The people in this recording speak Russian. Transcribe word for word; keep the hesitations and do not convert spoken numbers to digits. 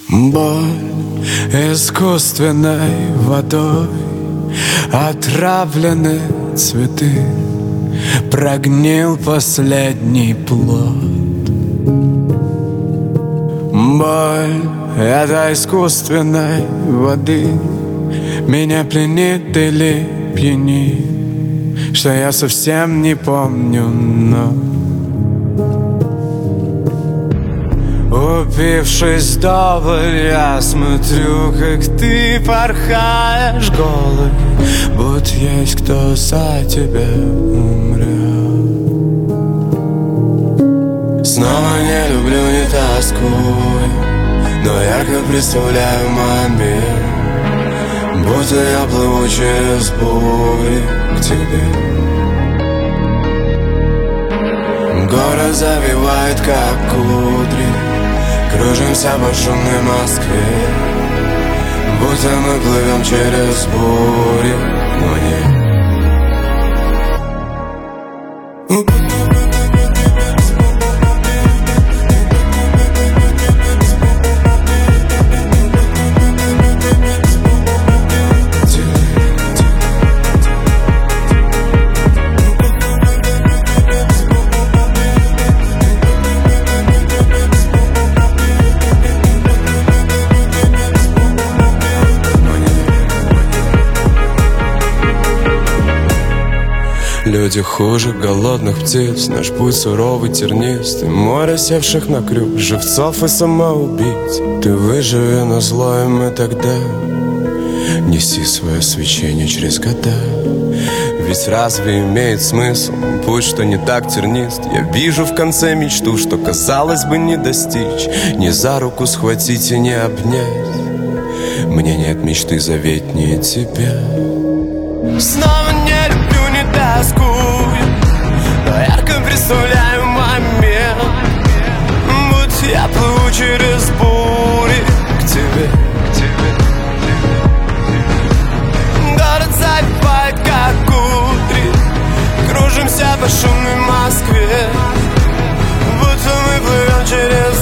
Боль искусственной водой, отравлены цветы, прогнил последний плод. Боль этой искусственной воды меня пленит или пьянит, что я совсем не помню, но упившись вдоволь, я смотрю, как ты порхаешь голый, будто есть кто за тебя умрет. Снова не люблю, не тоскую, но ярко представляю момент, будто я плыву через бури к тебе. Город завивает, как кудри, кружимся по шумной Москве, будто мы плывем через бури, но нет. Люди хуже голодных птиц, наш путь суровый, тернистый, море севших на крюк, живцов и самоубийц. Ты выживи на зло, и мы тогда неси свое свечение через года. Ведь разве имеет смысл путь, что не так тернист? Я вижу в конце мечту, что казалось бы не достичь, не за руку схватить и не обнять. Мне нет мечты заветнее тебя. Снова не люблю, не тоскую, но ярко представляю момент, будто я плыву через бури к тебе, к тебе. Город завивает, как кудри, кружимся по шумной Москве, будто мы плывем через